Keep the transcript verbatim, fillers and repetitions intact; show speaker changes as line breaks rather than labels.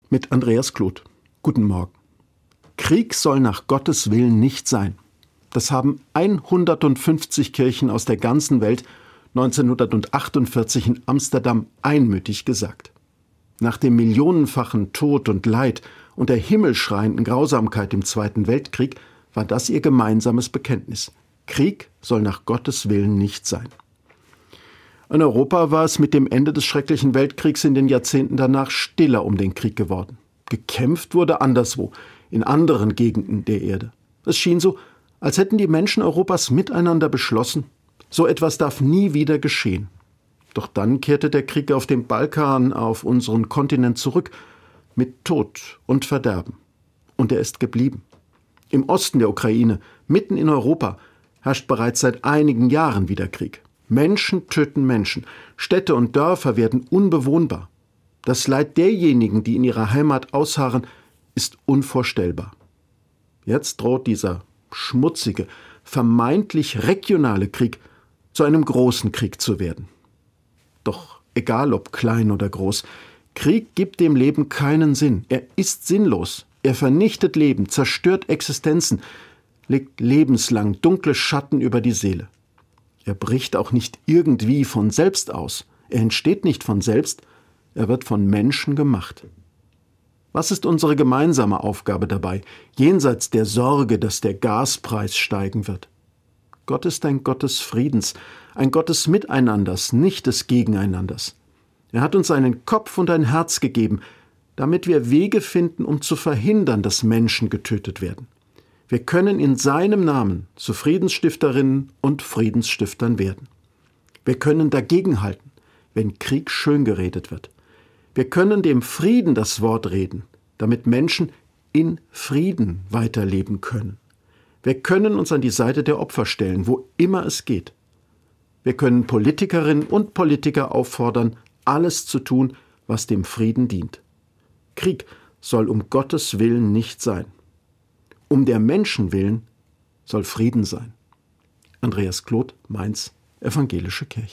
mit Andreas Kloth. Guten Morgen. Krieg soll nach Gottes Willen nicht sein. Das haben hundertfünfzig Kirchen aus der ganzen Welt neunzehnhundertachtundvierzig in Amsterdam einmütig gesagt. Nach dem millionenfachen Tod und Leid und der himmelschreienden Grausamkeit im Zweiten Weltkrieg war das ihr gemeinsames Bekenntnis. Krieg soll nach Gottes Willen nicht sein. In Europa war es mit dem Ende des schrecklichen Weltkriegs in den Jahrzehnten danach stiller um den Krieg geworden. Gekämpft wurde anderswo, in anderen Gegenden der Erde. Es schien so, als hätten die Menschen Europas miteinander beschlossen, so etwas darf nie wieder geschehen. Doch dann kehrte der Krieg auf dem Balkan, auf unseren Kontinent zurück, mit Tod und Verderben. Und er ist geblieben. Im Osten der Ukraine, mitten in Europa, herrscht bereits seit einigen Jahren wieder Krieg. Menschen töten Menschen, Städte und Dörfer werden unbewohnbar. Das Leid derjenigen, die in ihrer Heimat ausharren, ist unvorstellbar. Jetzt droht dieser schmutzige, vermeintlich regionale Krieg zu einem großen Krieg zu werden. Doch egal ob klein oder groß, Krieg gibt dem Leben keinen Sinn. Er ist sinnlos. Er vernichtet Leben, zerstört Existenzen, legt lebenslang dunkle Schatten über die Seele. Er bricht auch nicht irgendwie von selbst aus. Er entsteht nicht von selbst, er wird von Menschen gemacht. Was ist unsere gemeinsame Aufgabe dabei, jenseits der Sorge, dass der Gaspreis steigen wird? Gott ist ein Gott des Friedens, ein Gott des Miteinanders, nicht des Gegeneinanders. Er hat uns einen Kopf und ein Herz gegeben, damit wir Wege finden, um zu verhindern, dass Menschen getötet werden. Wir können in seinem Namen zu Friedensstifterinnen und Friedensstiftern werden. Wir können dagegenhalten, wenn Krieg schön geredet wird. Wir können dem Frieden das Wort reden, damit Menschen in Frieden weiterleben können. Wir können uns an die Seite der Opfer stellen, wo immer es geht. Wir können Politikerinnen und Politiker auffordern, alles zu tun, was dem Frieden dient. Krieg soll um Gottes Willen nicht sein. Um der Menschen willen soll Frieden sein. Andreas Kloth, Mainz, Evangelische Kirche.